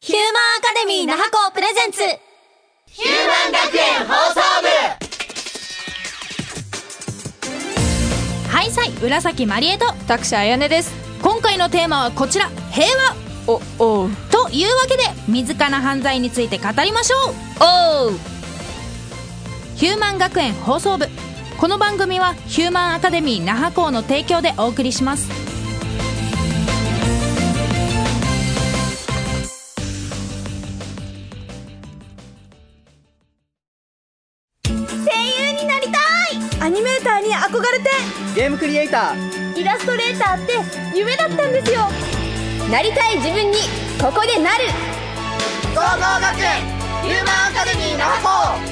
ヒューマンアカデミー那覇校プレゼンツヒューマン学園放送部。はいさい、浦崎まりえと作者あやねです。 今回のテーマはこちら、平和というわけで、身近な犯罪について語りましょう。ヒューマン学園放送部。この番組はヒューマンアカデミー那覇校の提供でお送りします。 アニメーターに憧れてゲームクリエイター、 イラストレーターって夢だったんですよ。なりたい自分にここでなる。 総合学園ヒューマンアカデミー那覇校。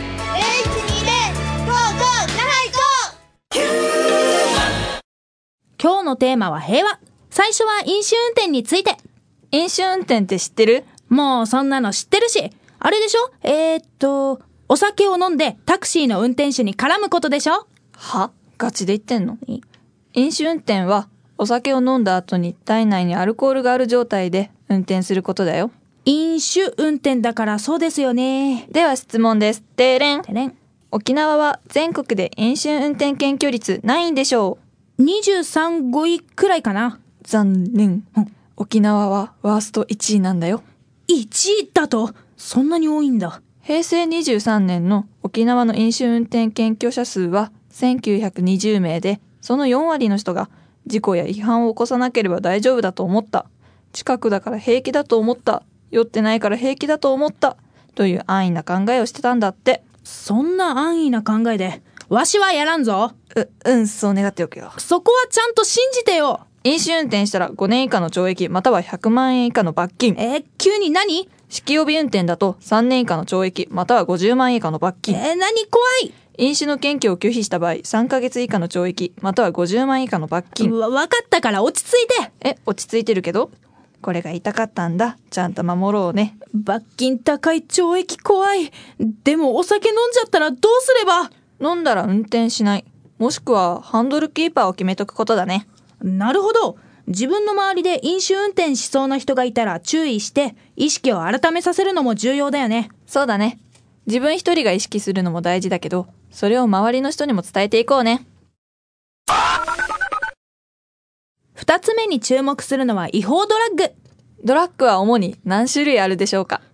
今日のテーマは平和。最初は飲酒運転について。 飲酒運転って知ってる？ もうそんなの知ってるし、あれでしょ、お酒を飲んでタクシーの運転手に絡むことでしょ。 は？ガチで言ってんの？飲酒運転はお酒を飲んだ後に体内にアルコールがある状態で運転することだよ。 飲酒運転だからそうですよね。 では質問です。てれん。 てれん。 沖縄は全国で飲酒運転検挙率何位でしょう？23、5位くらいかな。 残念。沖縄はワースト1位なんだよ。 1位だと？そんなに多いんだ。 平成23年の沖縄の飲酒運転検挙者数は1920名で、その4割の人が事故や違反を起こさなければ大丈夫だと思った。近くだから平気だと思った。酔ってないから平気だと思った。という安易な考えをしてたんだって。 そんな安易な考えで、わしはやらんぞ。 そう願っておくよ。 そこはちゃんと信じてよ。 飲酒運転したら5年以下の懲役または100万円以下の罰金。 急に何？ 酒気帯び運転だと3年以下の懲役または50万円以下の罰金。 何？怖い。 飲酒の検挙を拒否した場合3ヶ月以下の懲役または50万円以下の罰金。 わかったから落ち着いて。 落ち着いてるけど、これが言いたかったんだ。ちゃんと守ろうね。 罰金高い、懲役怖い。でもお酒飲んじゃったらどうすれば？ 飲んだら運転しない。もしくはハンドルキーパーを決めとくことだね。 なるほど。自分の周りで飲酒運転しそうな人がいたら注意して意識を改めさせるのも重要だよね。 そうだね。自分一人が意識するのも大事だけど、それを周りの人にも伝えていこうね。 二つ目に注目するのは違法ドラッグ。 ドラッグは主に何種類あるでしょうか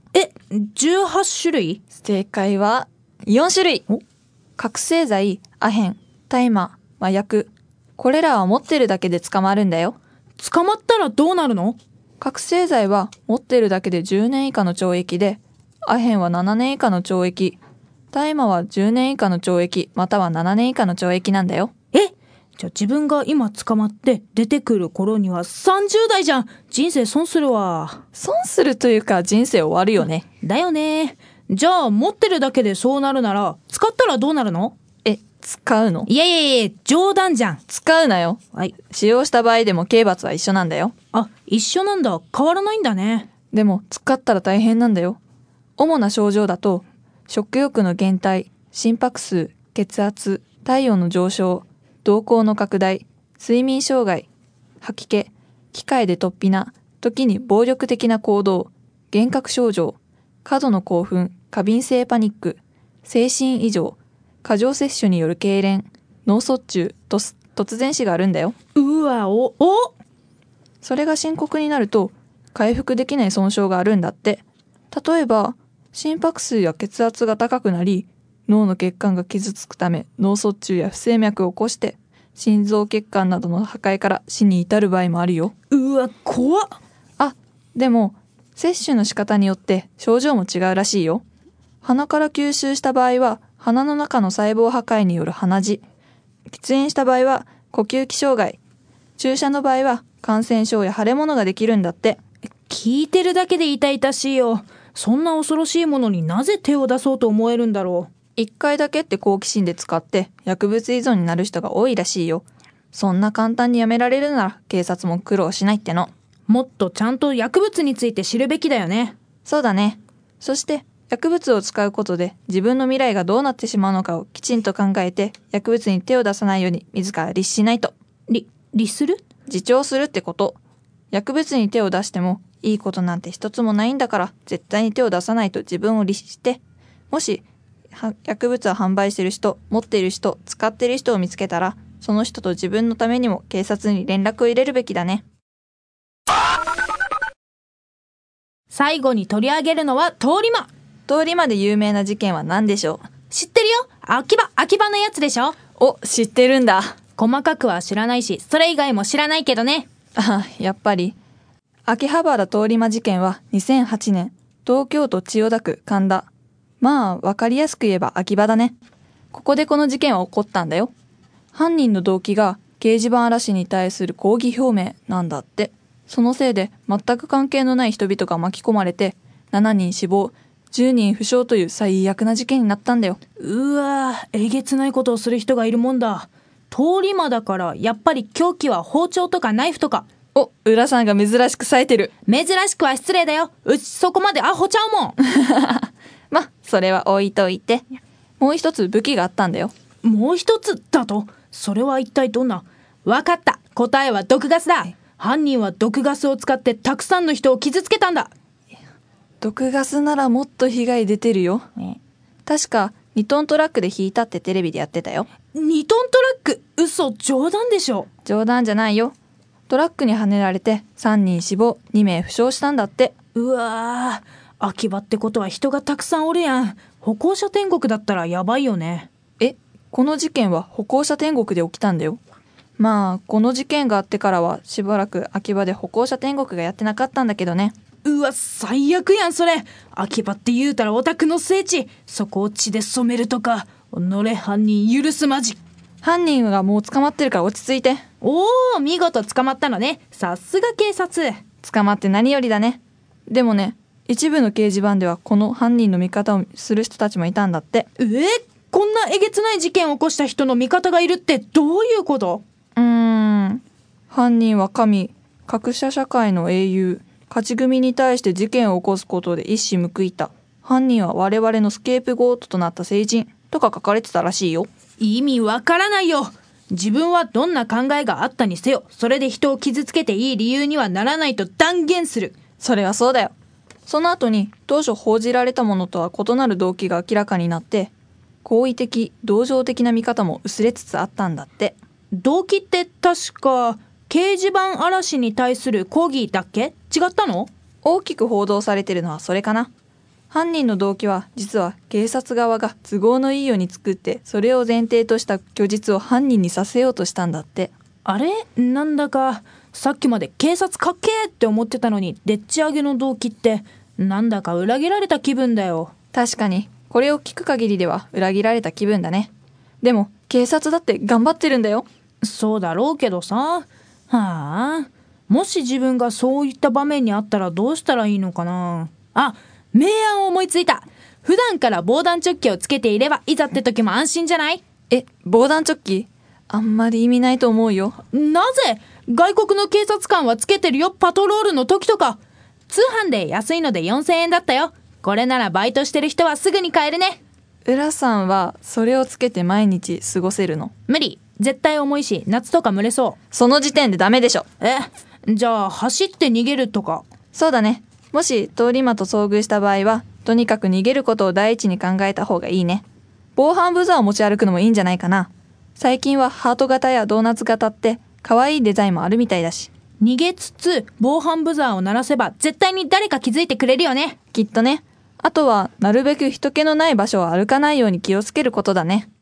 ？18種類？ 正解は4種類。覚醒剤、アヘン、大麻、麻薬。これらは持ってるだけで捕まるんだよ。 捕まったらどうなるの？ 覚醒剤は持ってるだけで10年以下の懲役で、アヘンは7年以下の懲役、大麻は10年以下の懲役または7年以下の懲役なんだよ。 じゃあ自分が今捕まって出てくる頃には30代じゃん。人生損するわ。 損するというか人生終わるよね。 だよね。じゃあ持ってるだけでそうなるなら使ったらどうなるの？ 使うの？ いや冗談じゃん。 使うなよ。 はい。 使用した場合でも刑罰は一緒なんだよ。 一緒なんだ。変わらないんだね。 でも使ったら大変なんだよ。主な症状だと食欲の減退、心拍数、血圧、体温の上昇、瞳孔の拡大、睡眠障害、吐き気、機械で突飛な、時に暴力的な行動、幻覚症状、過度の興奮、過敏性パニック、精神異常、過剰摂取による痙攣、脳卒中、突然死があるんだよ。 うわ、 それが深刻になると回復できない損傷があるんだって。例えば心拍数や血圧が高くなり、脳の血管が傷つくため脳卒中や不整脈を起こして心臓血管などの破壊から死に至る場合もあるよ。 うわ、怖っ。 でも摂取の仕方によって症状も違うらしいよ。鼻から吸収した場合は鼻の中の細胞破壊による鼻血、喫煙した場合は呼吸器障害、注射の場合は感染症や腫れ物ができるんだって。 聞いてるだけで痛々しいよ。そんな恐ろしいものになぜ手を出そうと思えるんだろう。 1回だけって好奇心で使って薬物依存になる人が多いらしいよ。そんな簡単にやめられるなら警察も苦労しないっての。 もっとちゃんと薬物について知るべきだよね。 そうだね。そして薬物を使うことで自分の未来がどうなってしまうのかをきちんと考えて、薬物に手を出さないように自ら律しないと。 律する？ 自重するってこと。薬物に手を出してもいいことなんて一つもないんだから、絶対に手を出さないと自分を律して、もし薬物を販売してる人、持っている人、使っている人を見つけたら、その人と自分のためにも警察に連絡を入れるべきだね。 最後に取り上げるのは通り魔。 通り魔で有名な事件は何でしょう？ 知ってるよ。秋葉のやつでしょ。 お、知ってるんだ。 細かくは知らないし、それ以外も知らないけどね。 あ、やっぱり。秋葉原通り魔事件は2008年、東京都千代田区神田。まあ、わかりやすく言えば秋葉だね。ここでこの事件は起こったんだよ。犯人の動機が掲示板嵐に対する抗議表明なんだって。そのせいで全く関係のない人々が巻き込まれて、7人死亡、10人負傷という最悪な事件になったんだよ。 うわぁ、えげつないことをする人がいるもんだ。通り魔だから、やっぱり凶器は包丁とかナイフとか。 お、浦さんが珍しく冴えてる。 珍しくは失礼だよ。うちそこまでアホちゃうもん。 ま、それは置いといて。もう一つ武器があったんだよ。 もう一つだと？それは一体どんな？わかった。答えは毒ガスだ。犯人は毒ガスを使ってたくさんの人を傷つけたんだ。 毒ガスならもっと被害出てるよ。確か2トントラックで引いたってテレビでやってたよ。 2トントラック？嘘、冗談でしょ。 冗談じゃないよ。トラックにはねられて3人死亡、2名負傷したんだって。 うわぁ、秋葉ってことは人がたくさんおるやん。歩行者天国だったらやばいよね。 この事件は歩行者天国で起きたんだよ。まあ、この事件があってからはしばらく秋葉で歩行者天国がやってなかったんだけどね。 うわ、最悪やんそれ。秋葉って言うたらオタクの聖地。そこを血で染めるとか。己犯人許すまじ。 犯人がもう捕まってるから落ち着いて。 おー、見事捕まったのね。さすが警察。 捕まって何よりだね。でもね、一部の掲示板ではこの犯人の味方をする人たちもいたんだって。 こんなえげつない事件を起こした人の味方がいるってどういうこと？ 犯人は神、格差社会の英雄、勝ち組に対して事件を起こすことで一矢報いた。犯人は我々のスケープゴートとなった聖人とか書かれてたらしいよ。 意味わからないよ。自分はどんな考えがあったにせよ、それで人を傷つけていい理由にはならないと断言する。 それはそうだよ。その後に当初報じられたものとは異なる動機が明らかになって、好意的、同情的な見方も薄れつつあったんだって。 動機って確か掲示板嵐に対する抗議だっけ？違ったの？ 大きく報道されてるのはそれかな。犯人の動機は実は警察側が都合のいいように作って、それを前提とした供述を犯人にさせようとしたんだって。 あれ？なんだかさっきまで警察かっけーって思ってたのに、でっち上げの動機ってなんだか裏切られた気分だよ。 確かにこれを聞く限りでは裏切られた気分だね。でも警察だって頑張ってるんだよ。 そうだろうけどさ。はあ、もし自分がそういった場面にあったらどうしたらいいのかな。あ、明暗を思いついた。普段から防弾チョッキをつけていればいざって時も安心じゃない？ 防弾チョッキ？あんまり意味ないと思うよ。 なぜ？外国の警察官はつけてるよ。パトロールの時とか。通販で安いので4000円だったよ。これならバイトしてる人はすぐに買えるね。 浦さんはそれをつけて毎日過ごせるの？ 無理。絶対重いし夏とか蒸れそう。 その時点でダメでしょ。 じゃあ走って逃げるとか。 そうだね。もし通り魔と遭遇した場合はとにかく逃げることを第一に考えた方がいいね。防犯ブザーを持ち歩くのもいいんじゃないかな。最近はハート型やドーナツ型って可愛いデザインもあるみたいだし。 逃げつつ防犯ブザーを鳴らせば絶対に誰か気づいてくれるよね。 きっとね。あとはなるべく人気のない場所を歩かないように気をつけることだね。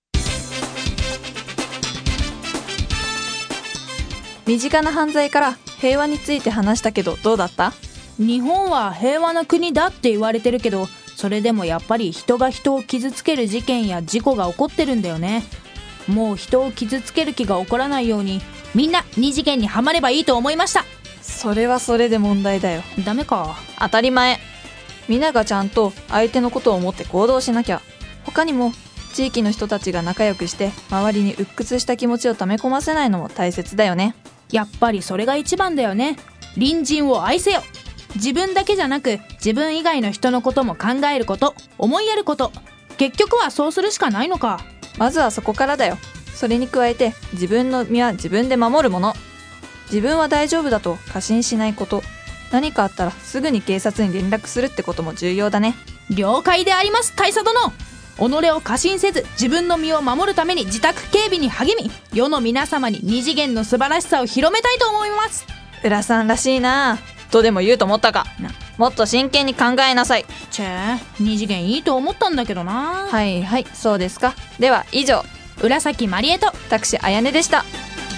身近な犯罪から平和について話したけどどうだった？ 日本は平和な国だって言われてるけど、それでもやっぱり人が人を傷つける事件や事故が起こってるんだよね。もう人を傷つける気が起こらないようにみんな二次元にはまればいいと思いました。 それはそれで問題だよ。 ダメか。 当たり前。みんながちゃんと相手のことを思って行動しなきゃ。他にも地域の人たちが仲良くして周りに鬱屈した気持ちを溜め込ませないのも大切だよね。 やっぱりそれが一番だよね。隣人を愛せよ。自分だけじゃなく自分以外の人のことも考えること、思いやること。結局はそうするしかないのか。 まずはそこからだよ。それに加えて自分の身は自分で守るもの。自分は大丈夫だと過信しないこと。 何かあったらすぐに警察に連絡するってことも重要だね。 了解であります、大佐殿。己を過信せず自分の身を守るために自宅警備に励み、世の皆様に二次元の素晴らしさを広めたいと思います。 浦さんらしいな。とでも言うと思ったか。もっと真剣に考えなさい。 二次元いいと思ったんだけどな。 はいはい、そうですか。では以上、 浦崎まりえと私あやねでした。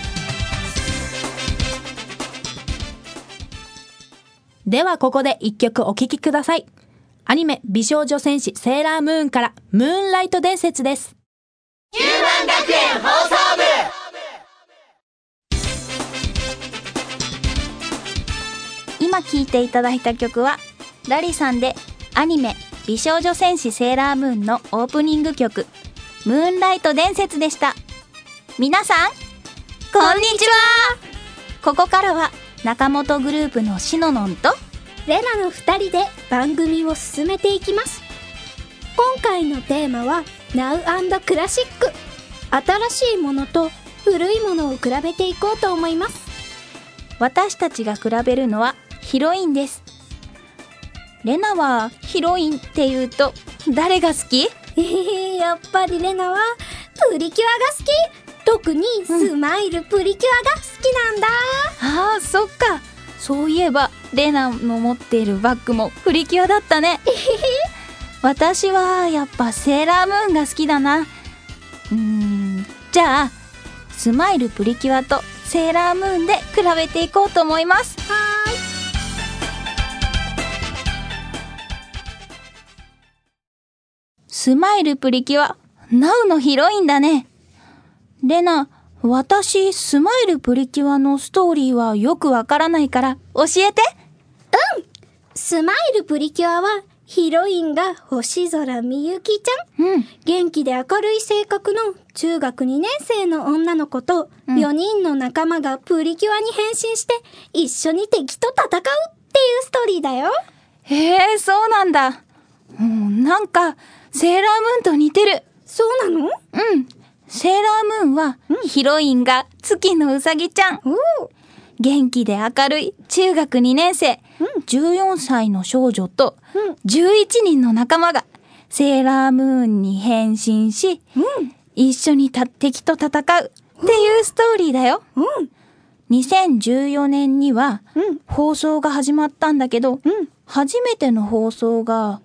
ではここで一曲お聴きください。アニメ美少女戦士セーラームーンからムーンライト伝説です。 ヒューマン学園放送部。 今聴いていただいた曲はラリさんでアニメ美少女戦士セーラームーンのオープニング曲ムーンライト伝説でした。皆さんこんにちは。ここからは中本グループのしののんとレナの2人で番組を進めていきます。今回のテーマは Now& クラシック。新しいものと古いものを比べていこうと思います。 私たちが比べるのはヒロインです。レナはヒロインって言うと誰が好き？ やっぱりレナはプリキュアが好き。特にスマイルプリキュアが好きなんだ。 ああ、そっか。そういえばレナの持っているバッグもプリキュアだったね。私はやっぱセーラームーンが好きだな。じゃあスマイルプリキュアとセーラームーンで比べていこうと思います。スマイルプリキュア、ナウのヒロインだね。レナ、私スマイルプリキュアのストーリーはよくわからないから教えて。 スマイルプリキュアはヒロインが星空みゆきちゃん。元気で明るい性格の中学2年生の女の子と4人の仲間がプリキュアに変身して一緒に敵と戦うっていうストーリーだよ。 へえ、そうなんだ。なんかセーラームーンと似てる。 そうなの？ セーラームーンはヒロインが月のうさぎちゃん。元気で明るい中学2年生、14歳の少女と11人の仲間がセーラームーンに変身し、一緒に敵と戦うっていうストーリーだよ。2014年には放送が始まったんだけど、初めての放送が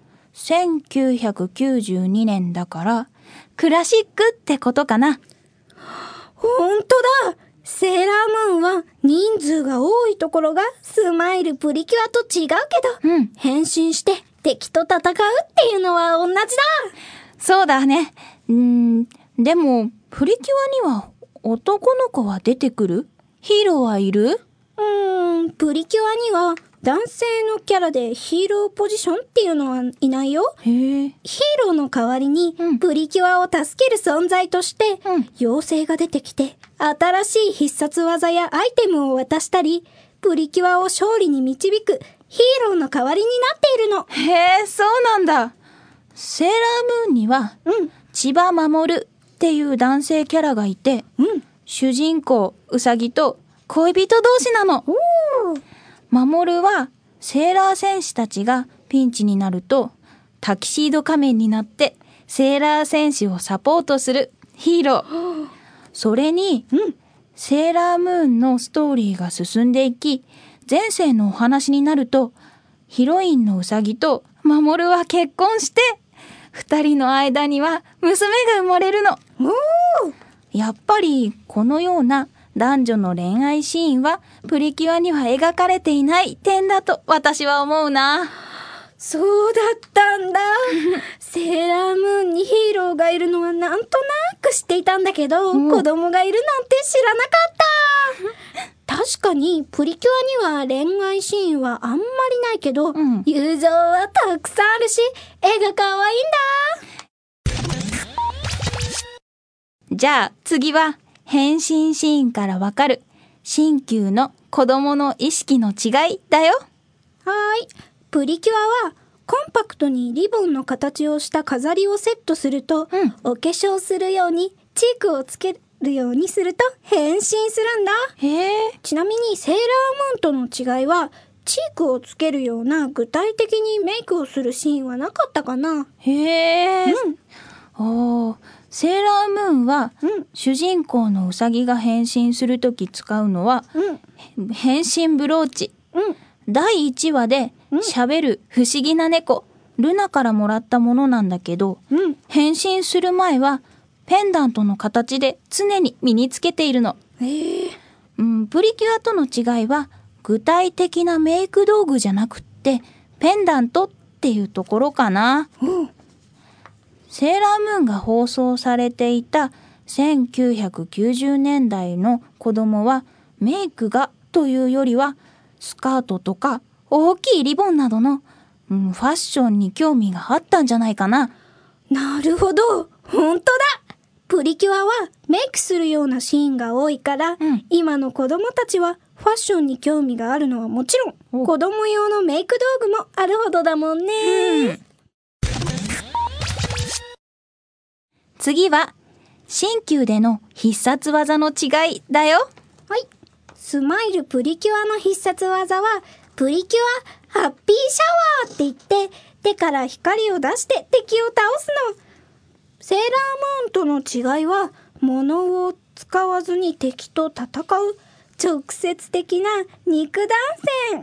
1992年だからクラシックってことかな。 ほんとだ。セーラームーンは人数が多いところがスマイルプリキュアと違うけど、変身して敵と戦うっていうのは同じだ。 そうだね。でもプリキュアには男の子は出てくる？ヒーローはいる？ プリキュアには男性のキャラでヒーローポジションっていうのはいないよ。 へえ。 ヒーローの代わりにプリキュアを助ける存在として、妖精が出てきて新しい必殺技やアイテムを渡したり、プリキュアを勝利に導くヒーローの代わりになっているの。 へえ、そうなんだ。セーラームーンには、千葉守っていう男性キャラがいて、主人公ウサギと恋人同士なの。守はセーラー戦士たちがピンチになるとタキシード仮面になってセーラー戦士をサポートするヒーロー。それに、セーラームーンのストーリーが進んでいき、前世のお話になるとヒロインのウサギと守は結婚して二人の間には娘が生まれるの。やっぱりこのような男女の恋愛シーンはプリキュアには描かれていない点だと私は思うな。 そうだったんだ。セーラームーンにヒーローがいるのはなんとなく知っていたんだけど、子供がいるなんて知らなかった。確かにプリキュアには恋愛シーンはあんまりないけど、友情はたくさんあるし、絵が可愛いんだ。 じゃあ次は変身シーンからわかる新旧の子供の意識の違いだよ。 プリキュアはコンパクトにリボンの形をした飾りをセットすると、お化粧するようにチークをつけるようにすると変身するんだ。 へえ。 ちなみにセーラームーンとの違いは、 チークをつけるような具体的にメイクをするシーンはなかったかな。 へえ。セーラームーンは、主人公のウサギが変身するとき使うのは、変身ブローチ。第1話で喋る不思議な猫、ルナからもらったものなんだけど、変身する前はペンダントの形で常に身につけているの。プリキュアとの違いは具体的なメイク道具じゃなくってペンダントっていうところかな。セーラームーンが放送されていた1990年代の子供はメイクがというよりはスカートとか大きいリボンなどの、ファッションに興味があったんじゃないかな。 なるほど、ほんとだ。プリキュアはメイクするようなシーンが多いから、今の子供たちはファッションに興味があるのはもちろん、子供用のメイク道具もあるほどだもんね。 次は新旧での必殺技の違いだよ。 はい。スマイルプリキュアの必殺技はプリキュアハッピーシャワーって言って手から光を出して敵を倒すの。セーラームーンとの違いは物を使わずに敵と戦う直接的な肉弾戦。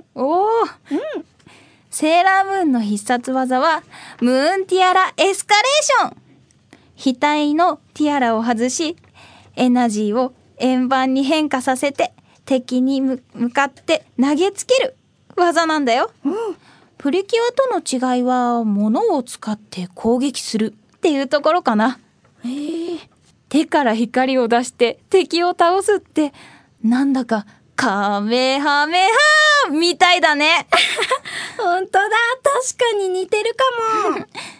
セーラームーンの必殺技はムーンティアラエスカレーション。額のティアラを外しエナジーを円盤に変化させて敵に向かって投げつける技なんだよ。プリキュアとの違いは物を使って攻撃するっていうところかな。手から光を出して敵を倒すってなんだかカメハメハみたいだね。 ほんとだ、確かに似てるかも。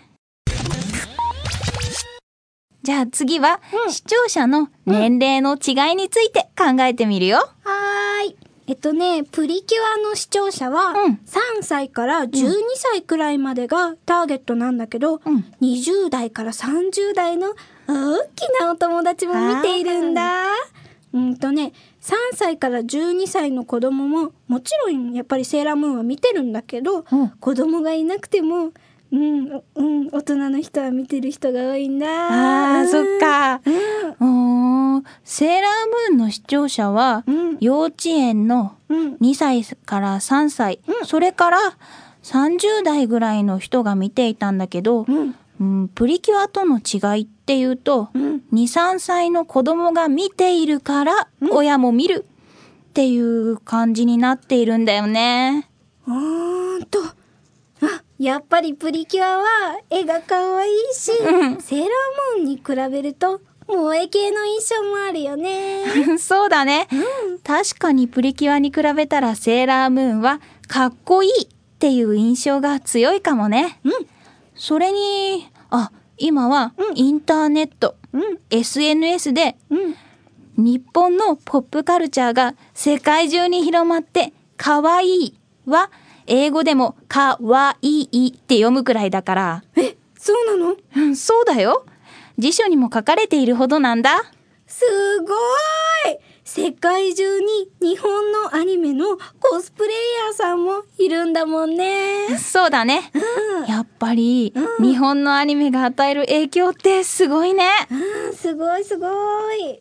じゃあ次は、視聴者の年齢の違いについて考えてみるよ。 はーい。プリキュアの視聴者は、3歳から12歳くらいまでがターゲットなんだけど、20代から30代の大きなお友達も見ているんだ。3歳から12歳の子供も、もちろんやっぱりセーラームーンは見てるんだけど、子供がいなくても、大人の人は見てる人が多いんだ。 そっか。セーラームーンの視聴者は、幼稚園の2歳から3歳、それから30代ぐらいの人が見ていたんだけど、プリキュアとの違いっていうと、2、3歳の子供が見ているから、親も見るっていう感じになっているんだよね。 やっぱりプリキュアは絵が可愛いし、セーラームーンに比べると萌え系の印象もあるよね。 そうだね、確かにプリキュアに比べたらセーラームーンはかっこいいっていう印象が強いかもね。それに今はインターネット、SNS で、日本のポップカルチャーが世界中に広まってかわいいは英語でもかわいいって読むくらいだから。 そうなの？ そうだよ。辞書にも書かれているほどなんだ。 すごい！世界中に日本のアニメのコスプレイヤーさんもいるんだもんね。 そうだね。やっぱり、日本のアニメが与える影響ってすごいね。 すごいすごい。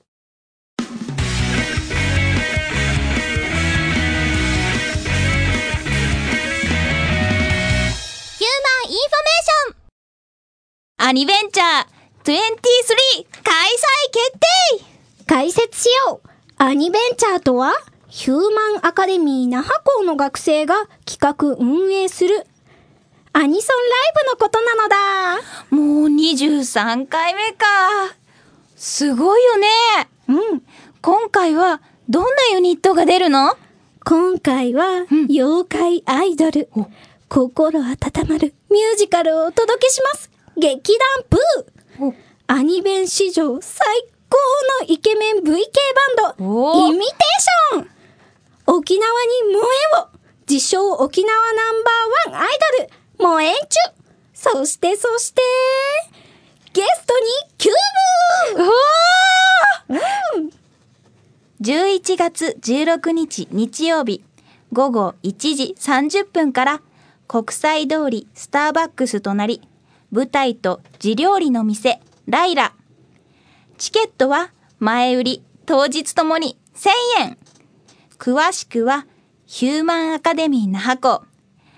アニベンチャー23開催決定！ 解説しよう。アニベンチャーとは、ヒューマンアカデミー那覇校の学生が企画運営するアニソンライブのことなのだ。 もう23回目か。すごいよね。今回はどんなユニットが出るの？ 今回は、妖怪アイドル、心温まるミュージカルをお届けします。劇団プー。アニベン史上最高のイケメン VK バンド、イミテーション。沖縄に萌えを。自称沖縄ナンバーワンアイドル、萌えんちゅ。そして、ゲストにキューブ。 11月16日日曜日、 午後1時30分から国際通りスターバックスとなり、舞台と地料理の店ライラ。チケットは前売り当日ともに1000円。詳しくはヒューマンアカデミー那覇校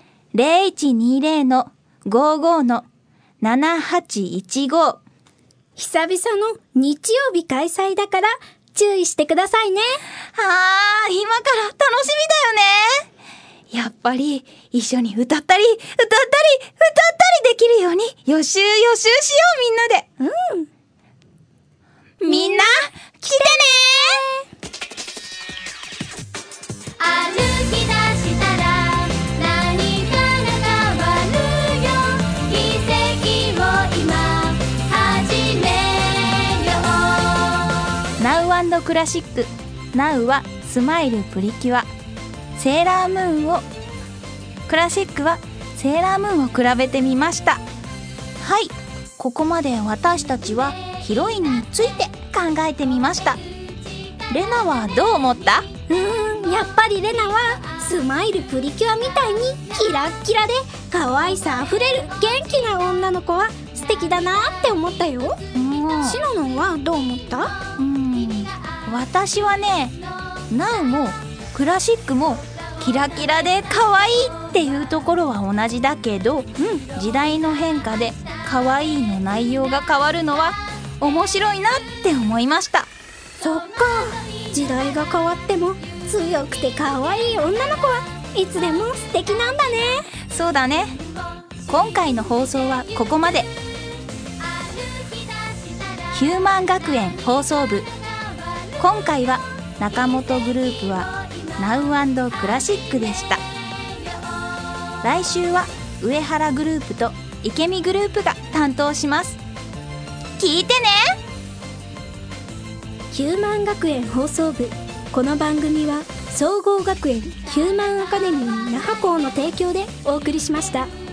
0120-55-7815。 久々の日曜日開催だから注意してくださいね。 今から楽しみだよね。やっぱり一緒に歌ったりできるように予習しよう、みんなで。みんな来てね。 歩き出したら何かが変わるよ。奇跡を今始めよう。 ナウ&クラシック。ナウはスマイルプリキュア、セーラームーンを、クラシックはセーラームーンを比べてみました。はい、ここまで私たちはヒロインについて考えてみました。レナはどう思った？ やっぱりレナはスマイルプリキュアみたいにキラッキラで可愛さあふれる元気な女の子は素敵だなって思ったよ。シノノはどう思った？ 私はね、ナウもクラシックもキラキラで可愛いっていうところは同じだけど、時代の変化で可愛いの内容が変わるのは面白いなって思いました。 そっか、時代が変わっても強くて可愛い女の子はいつでも素敵なんだね。 そうだね。今回の放送はここまで。ヒューマン学園放送部。今回は中本グループはナウ&クラシックでした。来週は上原グループと池見グループが担当します。聞いてね。 ヒューマン学園放送部。この番組は総合学園ヒューマンアカデミー那覇校の提供でお送りしました。